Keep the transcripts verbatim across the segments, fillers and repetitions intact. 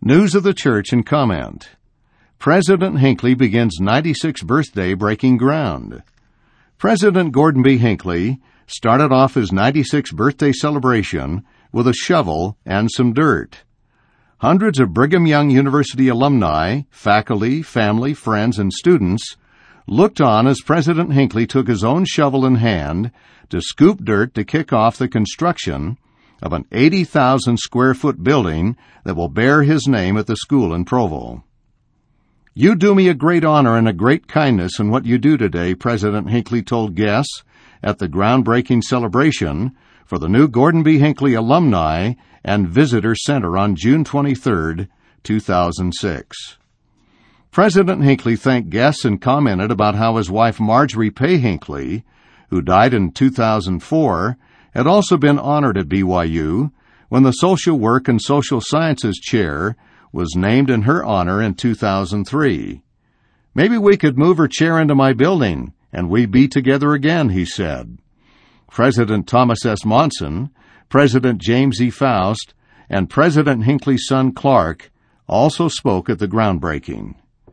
News of the church and comment. President Hinckley begins ninety-sixth birthday breaking ground. President Gordon B. Hinckley started off his ninety-sixth birthday celebration with a shovel and some dirt. Hundreds of Brigham Young University alumni, faculty, family, friends, and students looked on as President Hinckley took his own shovel in hand to scoop dirt to kick off the construction of an eighty thousand square foot building that will bear his name at the school in Provo. "You do me a great honor and a great kindness in what you do today," President Hinckley told guests at the groundbreaking celebration for the new Gordon B. Hinckley Alumni and Visitor Center on June twenty-third, two thousand six. President Hinckley thanked guests and commented about how his wife Marjorie Pay Hinckley, who died in two thousand four, had also been honored at B Y U when the Social Work and Social Sciences Chair was named in her honor in two thousand three. "Maybe we could move her chair into my building, and we'd be together again," he said. President Thomas S. Monson, President James E. Faust, and President Hinckley's son Clark also spoke at the groundbreaking.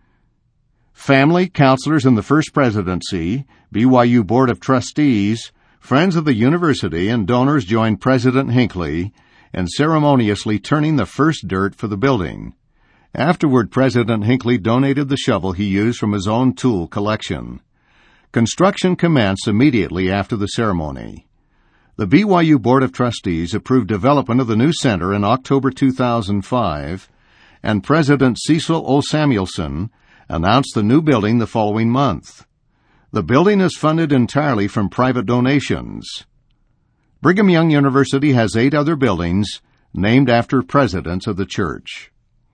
Family, counselors in the First Presidency, B Y U Board of Trustees, friends of the university, and donors joined President Hinckley in ceremoniously turning the first dirt for the building. Afterward, President Hinckley donated the shovel he used from his own tool collection. Construction commenced immediately after the ceremony. The B Y U Board of Trustees approved development of the new center in October two thousand five, and President Cecil O. Samuelson announced the new building the following month. The building is funded entirely from private donations. Brigham Young University has eight other buildings named after presidents of the church.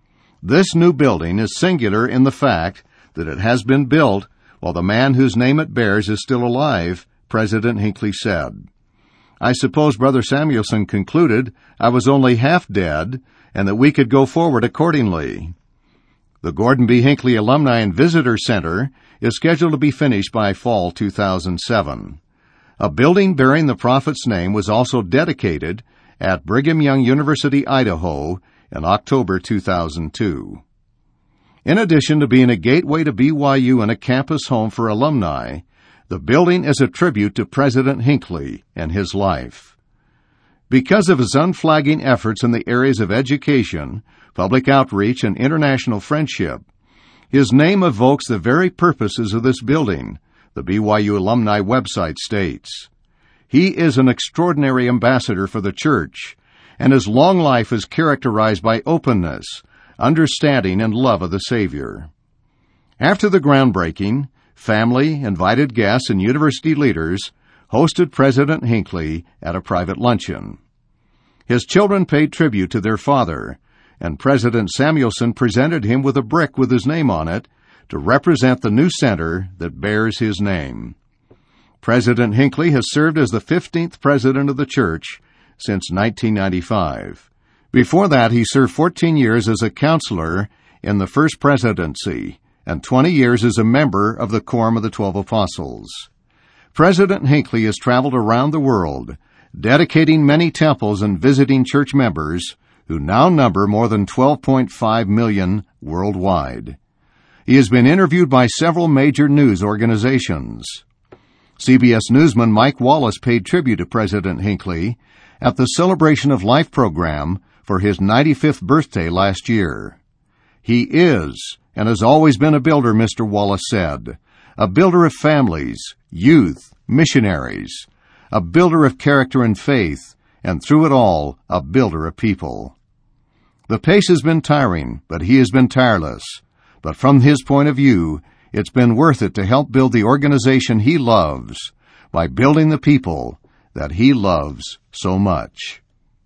This new building is singular in the fact that it has been built while the man whose name it bears is still alive, President Hinckley said. "I suppose Brother Samuelson concluded I was only half dead and that we could go forward accordingly." The Gordon B. Hinckley Alumni and Visitor Center is scheduled to be finished by fall two thousand seven. A building bearing the prophet's name was also dedicated at Brigham Young University, Idaho, in October two thousand two. In addition to being a gateway to B Y U and a campus home for alumni, the building is a tribute to President Hinckley and his life. Because of his unflagging efforts in the areas of education, public outreach, and international friendship, his name evokes the very purposes of this building, the B Y U alumni website states. He is an extraordinary ambassador for the church, and his long life is characterized by openness, understanding, and love of the Savior. After the groundbreaking, family, invited guests, and university leaders hosted President Hinckley at a private luncheon. His children paid tribute to their father, and President Samuelson presented him with a brick with his name on it to represent the new center that bears his name. President Hinckley has served as the fifteenth president of the church since nineteen ninety-five. Before that, he served fourteen years as a counselor in the First Presidency and twenty years as a member of the Quorum of the Twelve Apostles. President Hinckley has traveled around the world, dedicating many temples and visiting church members who now number more than twelve point five million worldwide. He has been interviewed by several major news organizations. C B S newsman Mike Wallace paid tribute to President Hinckley at the Celebration of Life program for his ninety-fifth birthday last year. "He is, and has always been a builder," Mister Wallace said, "a builder of families, youth, missionaries, a builder of character and faith, and through it all, a builder of people. The pace has been tiring, but he has been tireless. But from his point of view, it's been worth it to help build the organization he loves by building the people that he loves so much."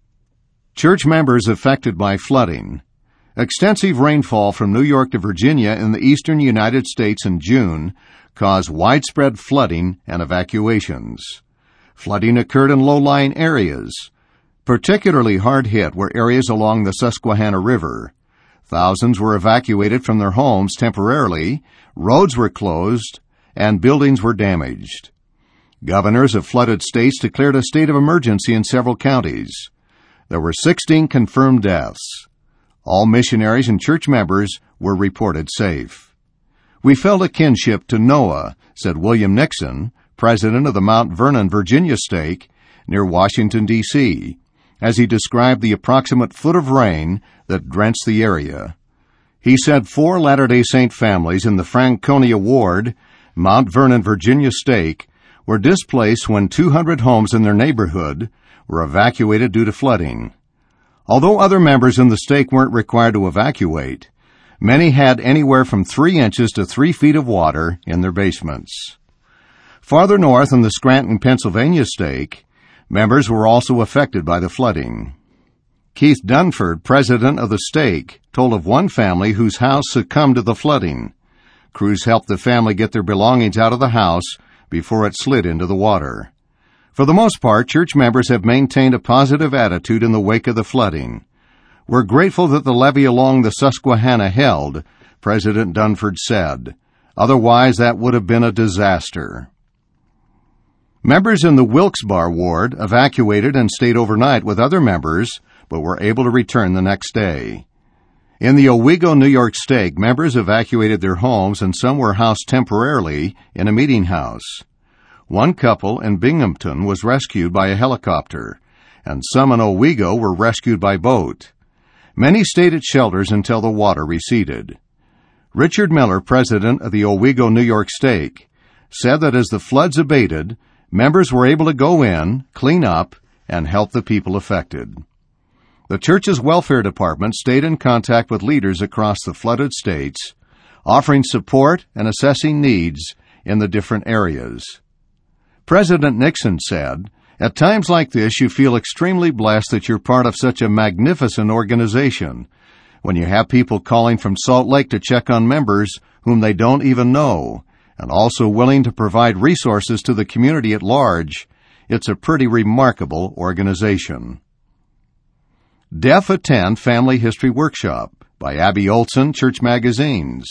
Church members affected by flooding. Extensive rainfall from New York to Virginia in the eastern United States in June caused widespread flooding and evacuations. Flooding occurred in low-lying areas. Particularly hard hit were areas along the Susquehanna River. Thousands were evacuated from their homes temporarily, roads were closed, and buildings were damaged. Governors of flooded states declared a state of emergency in several counties. There were sixteen confirmed deaths. All missionaries and church members were reported safe. "We felt a kinship to Noah," said William Nixon, president of the Mount Vernon, Virginia stake near Washington, D C, as he described the approximate foot of rain that drenched the area. He said four Latter-day Saint families in the Franconia Ward, Mount Vernon, Virginia stake, were displaced when two hundred homes in their neighborhood were evacuated due to flooding. Although other members in the stake weren't required to evacuate, many had anywhere from three inches to three feet of water in their basements. Farther north in the Scranton, Pennsylvania stake, members were also affected by the flooding. Keith Dunford, president of the stake, told of one family whose house succumbed to the flooding. Crews helped the family get their belongings out of the house before it slid into the water. For the most part, church members have maintained a positive attitude in the wake of the flooding. "We're grateful that the levee along the Susquehanna held," President Dunford said. "Otherwise, that would have been a disaster." Members in the Wilkes-Barre ward evacuated and stayed overnight with other members, but were able to return the next day. In the Owego, New York stake, members evacuated their homes and some were housed temporarily in a meeting house. One couple in Binghamton was rescued by a helicopter, and some in Owego were rescued by boat. Many stayed at shelters until the water receded. Richard Miller, president of the Owego, New York stake, said that as the floods abated, members were able to go in, clean up, and help the people affected. The church's welfare department stayed in contact with leaders across the flooded states, offering support and assessing needs in the different areas. President Nixon said, "At times like this, you feel extremely blessed that you're part of such a magnificent organization. When you have people calling from Salt Lake to check on members whom they don't even know, and also willing to provide resources to the community at large, it's a pretty remarkable organization." Deaf Attend Family History Workshop by Abby Olson, Church Magazines.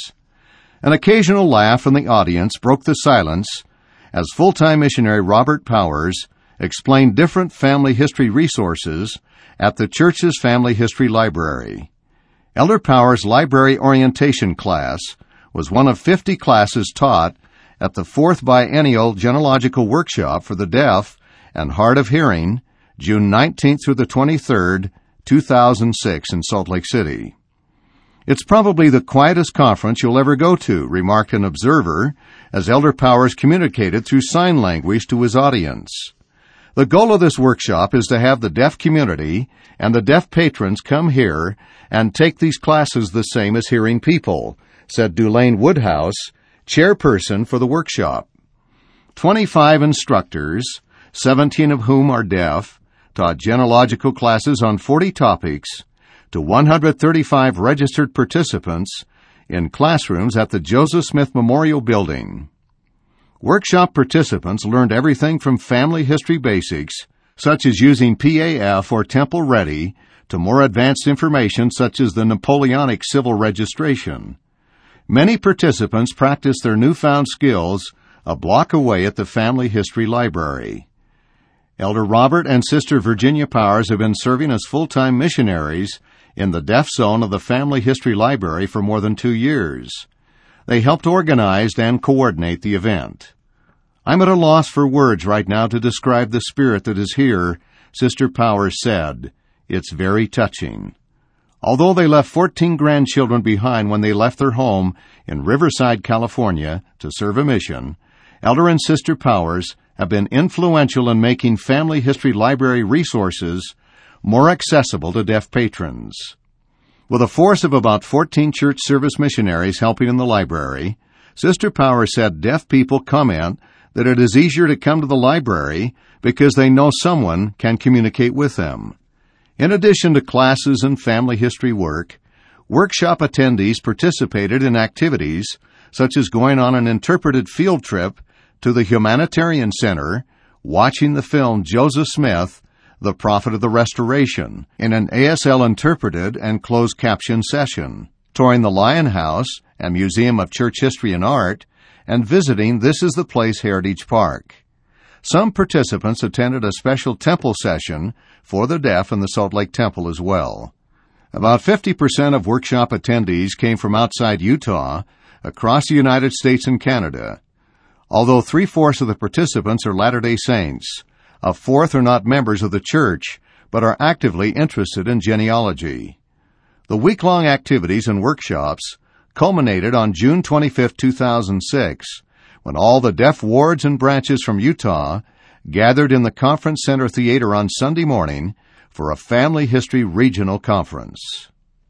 An occasional laugh in the audience broke the silence as full-time missionary Robert Powers explained different family history resources at the church's Family History Library. Elder Powers' library orientation class was one of fifty classes taught at the fourth Biennial Genealogical Workshop for the Deaf and Hard of Hearing, June nineteenth through the twenty-third, two thousand six in Salt Lake City. "It's probably the quietest conference you'll ever go to," remarked an observer, as Elder Powers communicated through sign language to his audience. "The goal of this workshop is to have the deaf community and the deaf patrons come here and take these classes the same as hearing people," said Dulaine Woodhouse, chairperson for the workshop. Twenty-five instructors, seventeen of whom are deaf, taught genealogical classes on forty topics to one hundred thirty-five registered participants in classrooms at the Joseph Smith Memorial Building. Workshop participants learned everything from family history basics, such as using P A F or Temple Ready, to more advanced information such as the Napoleonic civil registration. Many participants practiced their newfound skills a block away at the Family History Library. Elder Robert and Sister Virginia Powers have been serving as full-time missionaries in the deaf zone of the Family History Library for more than two years. They helped organize and coordinate the event. "I'm at a loss for words right now to describe the spirit that is here," Sister Powers said. "It's very touching." Although they left fourteen grandchildren behind when they left their home in Riverside, California, to serve a mission, Elder and Sister Powers have been influential in making Family History Library resources more accessible to deaf patrons. With a force of about fourteen church service missionaries helping in the library, Sister Powers said deaf people comment that it is easier to come to the library because they know someone can communicate with them. In addition to classes and family history work, workshop attendees participated in activities such as going on an interpreted field trip to the Humanitarian Center, watching the film Joseph Smith, The Prophet of the Restoration, in an A S L interpreted and closed caption session, touring the Lion House and Museum of Church History and Art, and visiting This Is the Place Heritage Park. Some participants attended a special temple session for the deaf in the Salt Lake Temple as well. About fifty percent of workshop attendees came from outside Utah, across the United States and Canada. Although three-fourths of the participants are Latter-day Saints, a fourth are not members of the church, but are actively interested in genealogy. The week-long activities and workshops culminated on June twenty-fifth, two thousand six, when all the deaf wards and branches from Utah gathered in the Conference Center Theater on Sunday morning for a Family History Regional Conference.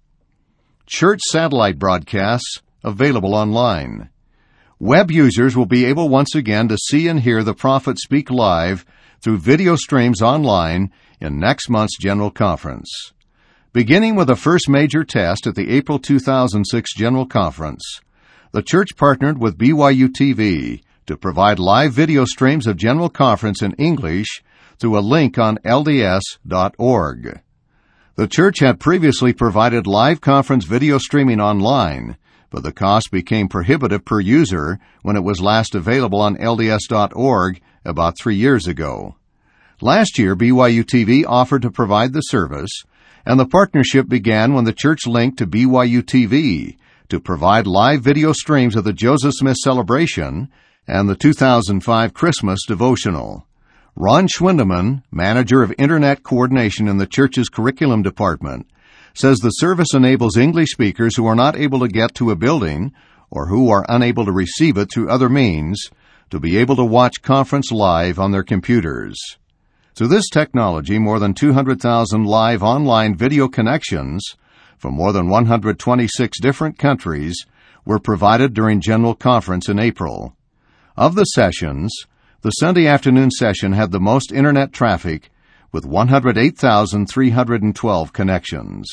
Church satellite broadcasts available online. Web users will be able once again to see and hear the prophet speak live through video streams online in next month's General Conference. Beginning with the first major test at the April two thousand six General Conference, the church partnered with B Y U T V to provide live video streams of General Conference in English through a link on L D S dot org. The church had previously provided live conference video streaming online, but the cost became prohibitive per user when it was last available on L D S dot org about three years ago. Last year, B Y U T V offered to provide the service, and the partnership began when the church linked to B Y U T V to provide live video streams of the Joseph Smith celebration and the two thousand five Christmas devotional. Ron Schwindeman, manager of Internet Coordination in the church's curriculum department, says the service enables English speakers who are not able to get to a building or who are unable to receive it through other means to be able to watch conference live on their computers. Through this technology, more than two hundred thousand live online video connections from more than one hundred twenty-six different countries were provided during General Conference in April. Of the sessions, the Sunday afternoon session had the most Internet traffic with one hundred eight thousand three hundred twelve connections.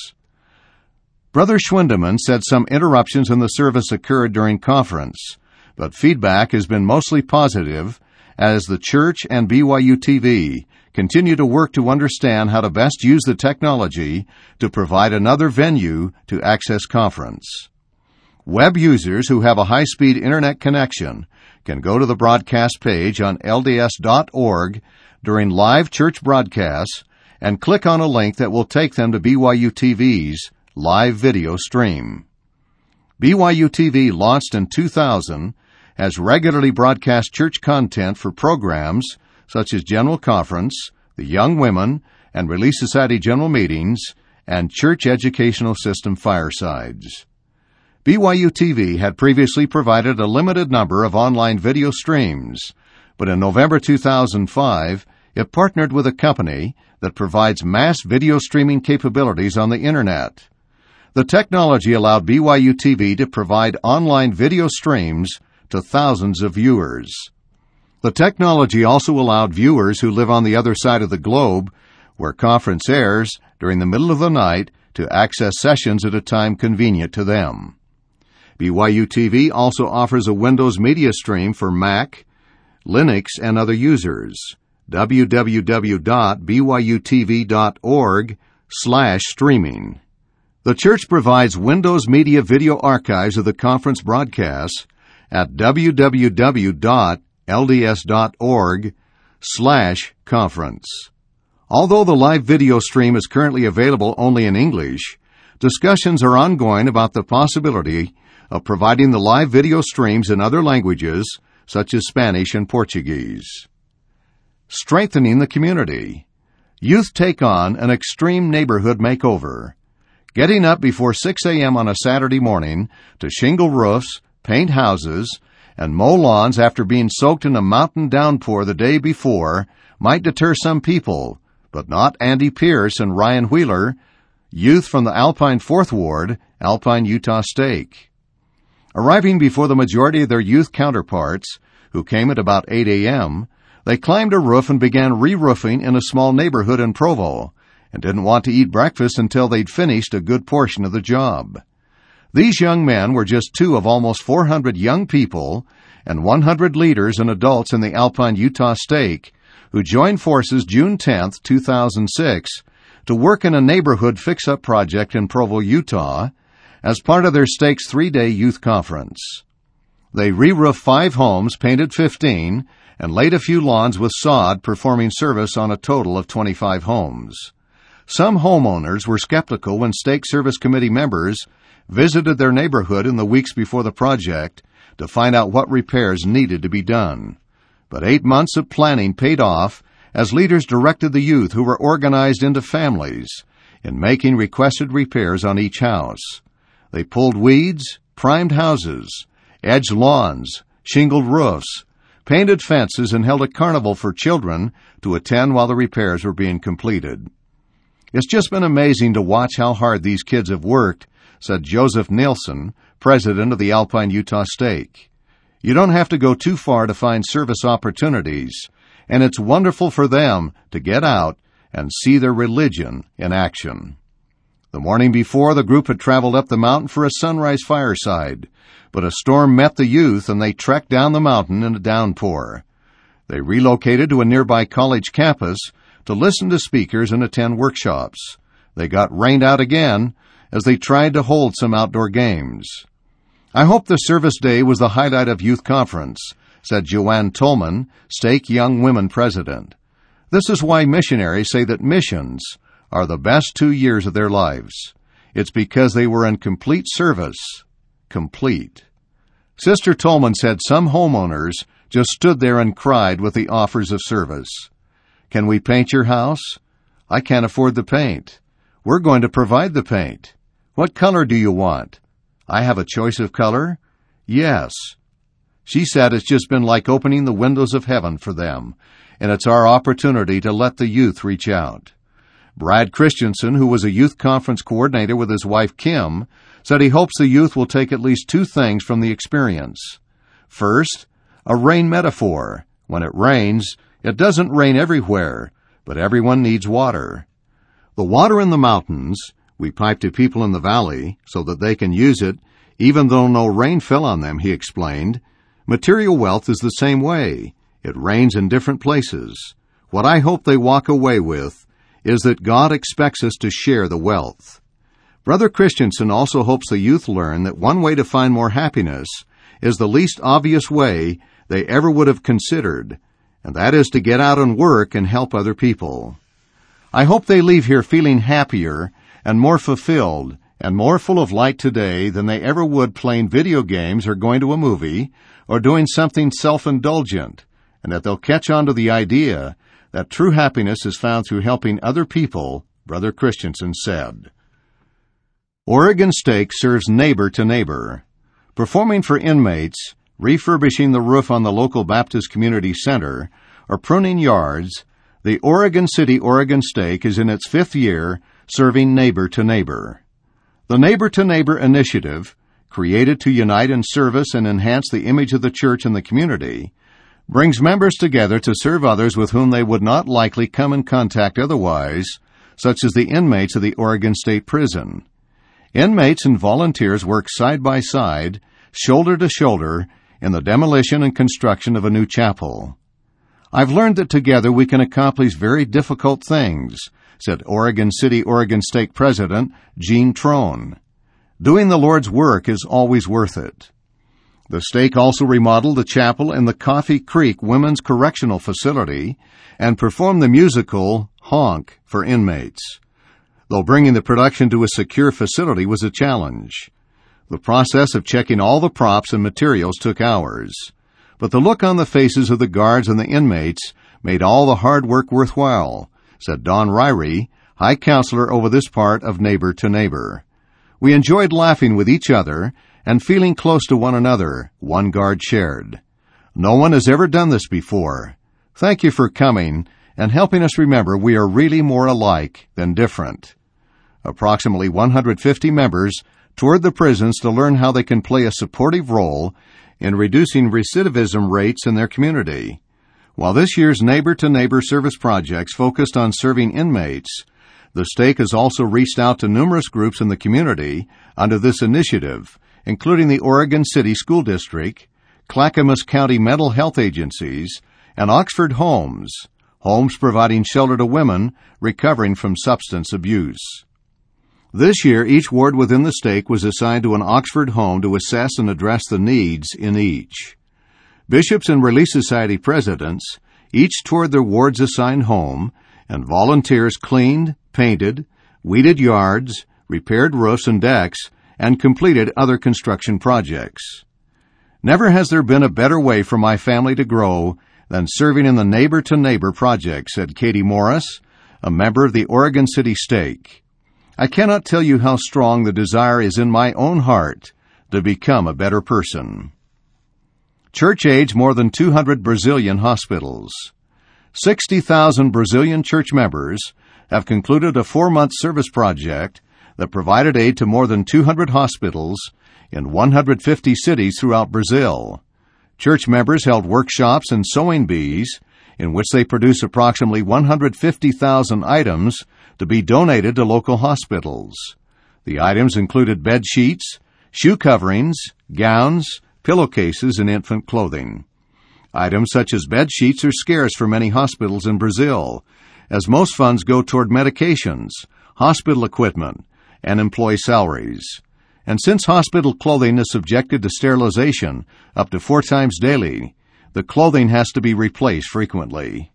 Brother Schwindeman said some interruptions in the service occurred during conference, but feedback has been mostly positive as the church and B Y U T V continue to work to understand how to best use the technology to provide another venue to access conference. Web users who have a high-speed Internet connection can go to the broadcast page on L D S dot org during live church broadcasts and click on a link that will take them to B Y U T V's live video stream. B Y U T V, launched in two thousand, has regularly broadcast church content for programs such as General Conference, the Young Women, and Relief Society General Meetings, and Church Educational System Firesides. B Y U T V had previously provided a limited number of online video streams, but in November two thousand five, it partnered with a company that provides mass video streaming capabilities on the Internet. The technology allowed B Y U T V to provide online video streams to thousands of viewers. The technology also allowed viewers who live on the other side of the globe, where conference airs, during the middle of the night to access sessions at a time convenient to them. B Y U T V also offers a Windows media stream for Mac, Linux, and other users. w w w dot b y u t v dot org slash streaming. The church provides Windows Media video archives of the conference broadcasts at w w w dot l d s dot org slash conference. Although the live video stream is currently available only in English, discussions are ongoing about the possibility of providing the live video streams in other languages, such as Spanish and Portuguese. Strengthening the community. Youth take on an extreme neighborhood makeover. Getting up before six a.m. on a Saturday morning to shingle roofs, paint houses, and mow lawns after being soaked in a mountain downpour the day before might deter some people, but not Andy Pierce and Ryan Wheeler, youth from the Alpine Fourth Ward, Alpine Utah Stake. Arriving before the majority of their youth counterparts, who came at about eight a.m., they climbed a roof and began re-roofing in a small neighborhood in Provo, and didn't want to eat breakfast until they'd finished a good portion of the job. These young men were just two of almost four hundred young people and one hundred leaders and adults in the Alpine Utah Stake who joined forces June tenth, two thousand six, to work in a neighborhood fix-up project in Provo, Utah, as part of their Stake's three-day youth conference. They re-roofed five homes, painted fifteen, and laid a few lawns with sod, performing service on a total of twenty-five homes. Some homeowners were skeptical when Stake Service Committee members visited their neighborhood in the weeks before the project to find out what repairs needed to be done. But eight months of planning paid off as leaders directed the youth, who were organized into families, in making requested repairs on each house. They pulled weeds, primed houses, edged lawns, shingled roofs, painted fences, and held a carnival for children to attend while the repairs were being completed. It's just been amazing to watch how hard these kids have worked, said Joseph Nielsen, president of the Alpine Utah Stake. You don't have to go too far to find service opportunities, and it's wonderful for them to get out and see their religion in action. The morning before, the group had traveled up the mountain for a sunrise fireside, but a storm met the youth and they trekked down the mountain in a downpour. They relocated to a nearby college campus to listen to speakers and attend workshops. They got rained out again as they tried to hold some outdoor games. I hope the service day was the highlight of Youth Conference, said Joanne Tolman, Stake Young Women president. This is why missionaries say that missions are the best two years of their lives. It's because they were in complete service. Complete. Sister Tolman said some homeowners just stood there and cried with the offers of service. Can we paint your house? I can't afford the paint. We're going to provide the paint. What color do you want? I have a choice of color? Yes. She said it's just been like opening the windows of heaven for them, and it's our opportunity to let the youth reach out. Brad Christensen, who was a youth conference coordinator with his wife Kim, said he hopes the youth will take at least two things from the experience. First, a rain metaphor. When it rains, it doesn't rain everywhere, but everyone needs water. The water in the mountains, we pipe to people in the valley so that they can use it, even though no rain fell on them, he explained. Material wealth is the same way. It rains in different places. What I hope they walk away with is that God expects us to share the wealth. Brother Christensen also hopes the youth learn that one way to find more happiness is the least obvious way they ever would have considered, and that is to get out and work and help other people. I hope they leave here feeling happier and more fulfilled and more full of light today than they ever would playing video games or going to a movie or doing something self-indulgent, and that they'll catch on to the idea that true happiness is found through helping other people, Brother Christensen said. Oregon Stake serves neighbor to neighbor. Performing for inmates, refurbishing the roof on the local Baptist Community Center, or pruning yards, the Oregon City Oregon Stake is in its fifth year serving neighbor to neighbor. The Neighbor to Neighbor initiative, created to unite in service and enhance the image of the church in the community, brings members together to serve others with whom they would not likely come in contact otherwise, such as the inmates of the Oregon State Prison. Inmates and volunteers work side by side, shoulder to shoulder, in the demolition and construction of a new chapel. I've learned that together we can accomplish very difficult things, said Oregon City Oregon Stake President Gene Trone. Doing the Lord's work is always worth it. The stake also remodeled the chapel in the Coffee Creek Women's Correctional Facility and performed the musical Honk for inmates, though bringing the production to a secure facility was a challenge. The process of checking all the props and materials took hours, but the look on the faces of the guards and the inmates made all the hard work worthwhile, said Don Ryrie, High Counselor over this part of Neighbor to Neighbor. We enjoyed laughing with each other and feeling close to one another, one guard shared. No one has ever done this before. Thank you for coming and helping us remember we are really more alike than different. Approximately one hundred fifty members toured the prisons to learn how they can play a supportive role in reducing recidivism rates in their community. While this year's Neighbor to Neighbor service projects focused on serving inmates, the stake has also reached out to numerous groups in the community under this initiative, including the Oregon City School District, Clackamas County Mental Health Agencies, and Oxford Homes, homes providing shelter to women recovering from substance abuse. This year, each ward within the stake was assigned to an Oxford home to assess and address the needs in each. Bishops and Relief Society presidents each toured their ward's assigned home, and volunteers cleaned, painted, weeded yards, repaired roofs and decks, and completed other construction projects. Never has there been a better way for my family to grow than serving in the Neighbor to Neighbor project, said Katie Morris, a member of the Oregon City Stake. I cannot tell you how strong the desire is in my own heart to become a better person. Church age more than two hundred Brazilian hospitals. sixty thousand Brazilian church members have concluded a four-month service project that provided aid to more than two hundred hospitals in one hundred fifty cities throughout Brazil. Church members held workshops and sewing bees in which they produced approximately one hundred fifty thousand items to be donated to local hospitals. The items included bed sheets, shoe coverings, gowns, pillowcases, and infant clothing. Items such as bed sheets are scarce for many hospitals in Brazil, as most funds go toward medications, hospital equipment, and employee salaries. And since hospital clothing is subjected to sterilization up to four times daily, the clothing has to be replaced frequently.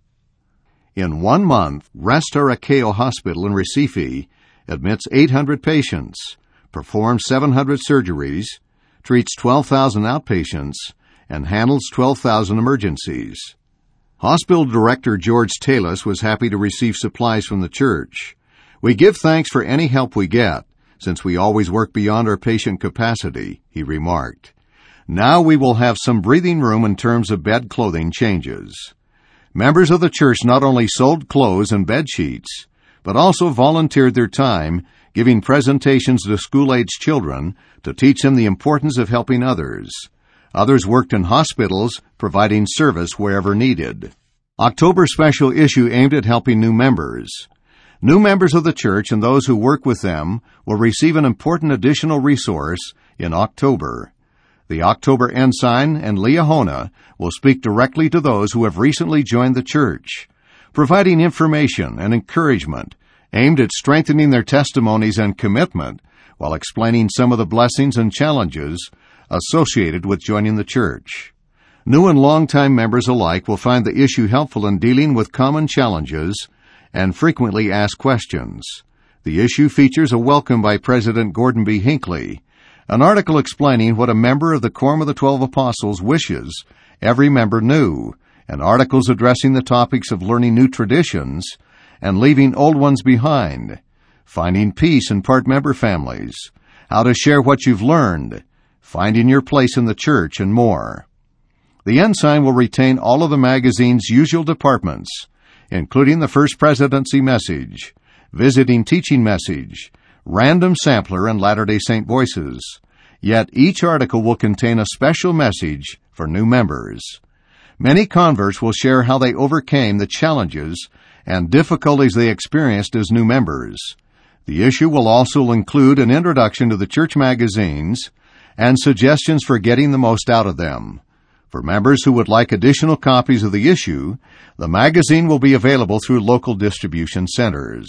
In one month, Restauração Hospital in Recife admits eight hundred patients, performs seven hundred surgeries, treats twelve thousand outpatients, and handles twelve thousand emergencies. Hospital Director George Talus was happy to receive supplies from the church. We give thanks for any help we get, since we always work beyond our patient capacity, he remarked. Now we will have some breathing room in terms of bed clothing changes. Members of the church not only sold clothes and bed sheets, but also volunteered their time giving presentations to school-aged children to teach them the importance of helping others. Others worked in hospitals, providing service wherever needed. October special issue aimed at helping new members. New members of the church and those who work with them will receive an important additional resource in October. The October Ensign and Liahona will speak directly to those who have recently joined the church, providing information and encouragement aimed at strengthening their testimonies and commitment while explaining some of the blessings and challenges associated with joining the church. New and longtime members alike will find the issue helpful in dealing with common challenges and frequently asked questions. The issue features a welcome by President Gordon B. Hinckley, an article explaining what a member of the Quorum of the Twelve Apostles wishes every member knew, and articles addressing the topics of learning new traditions and leaving old ones behind, finding peace in part-member families, how to share what you've learned, finding your place in the church, and more. The Ensign will retain all of the magazine's usual departments, including the First Presidency Message, Visiting Teaching Message, Random Sampler, and Latter-day Saint Voices. Yet each article will contain a special message for new members. Many converts will share how they overcame the challenges and difficulties they experienced as new members. The issue will also include an introduction to the church magazines and suggestions for getting the most out of them. For members who would like additional copies of the issue, the magazine will be available through local distribution centers.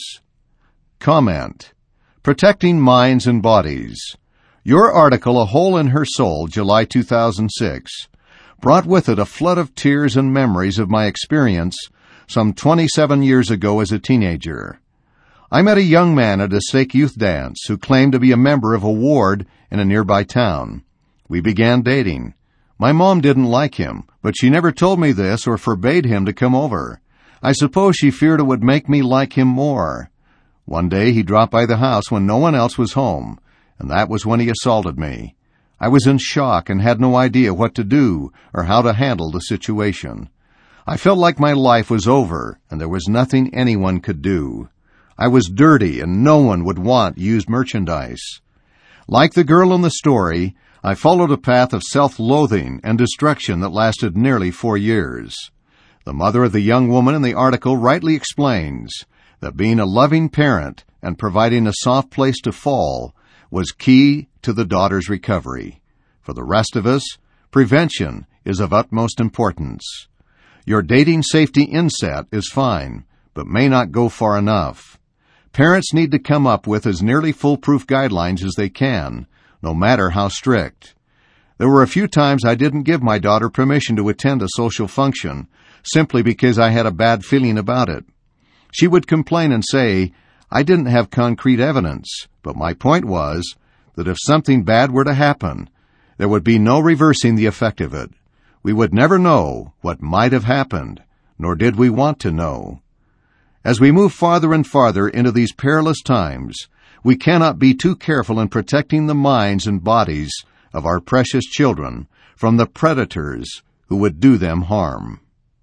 Comment: Protecting Minds and Bodies. Your article, A Hole in Her Soul, July two thousand six, brought with it a flood of tears and memories of my experience some twenty-seven years ago as a teenager. I met a young man at a stake youth dance who claimed to be a member of a ward in a nearby town. We began dating. My mom didn't like him, but she never told me this or forbade him to come over. I suppose she feared it would make me like him more. One day he dropped by the house when no one else was home, and that was when he assaulted me. I was in shock and had no idea what to do or how to handle the situation. I felt like my life was over and there was nothing anyone could do. I was dirty and no one would want used merchandise. Like the girl in the story, I followed a path of self-loathing and destruction that lasted nearly four years. The mother of the young woman in the article rightly explains that being a loving parent and providing a soft place to fall was key to the daughter's recovery. For the rest of us, prevention is of utmost importance. Your dating safety inset is fine, but may not go far enough. Parents need to come up with as nearly foolproof guidelines as they can, no matter how strict. There were a few times I didn't give my daughter permission to attend a social function, simply because I had a bad feeling about it. She would complain and say, I didn't have concrete evidence, but my point was that if something bad were to happen, there would be no reversing the effect of it. We would never know what might have happened, nor did we want to know. As we move farther and farther into these perilous times, we cannot be too careful in protecting the minds and bodies of our precious children from the predators who would do them harm.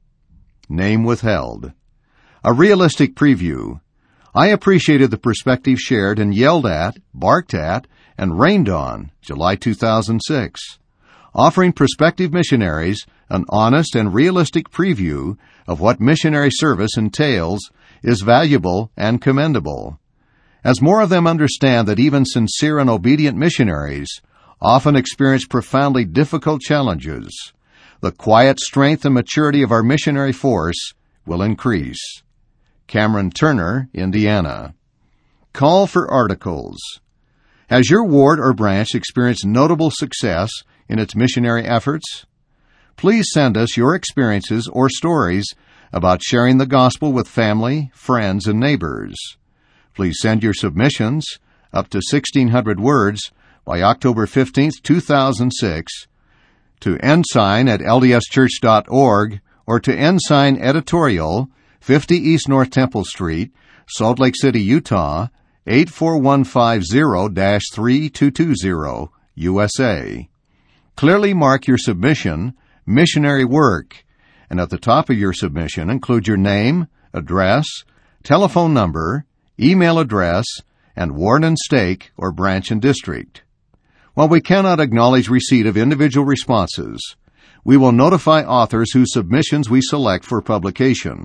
Name withheld. A realistic preview. I appreciated the perspective shared and yelled at, barked at, and rained on July two thousand six, offering prospective missionaries an honest and realistic preview of what missionary service entails is valuable and commendable. As more of them understand that even sincere and obedient missionaries often experience profoundly difficult challenges, the quiet strength and maturity of our missionary force will increase. Cameron Turner, Indiana. Call for articles. Has your ward or branch experienced notable success in its missionary efforts? Please send us your experiences or stories about sharing the gospel with family, friends, and neighbors. Please send your submissions, up to sixteen hundred words, by October fifteenth, two thousand six, to ensign at l d s church dot org or to Ensign Editorial, fifty East North Temple Street, Salt Lake City, Utah, eight four one five zero dash three two two zero, U S A. Clearly mark your submission, missionary work, and at the top of your submission include your name, address, telephone number, email address, and ward and stake or branch and district. While we cannot acknowledge receipt of individual responses, we will notify authors whose submissions we select for publication.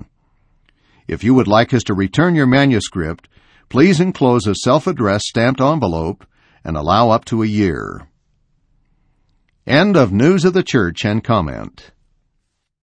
If you would like us to return your manuscript, please enclose a self-addressed stamped envelope and allow up to a year. End of News of the Church and Comment.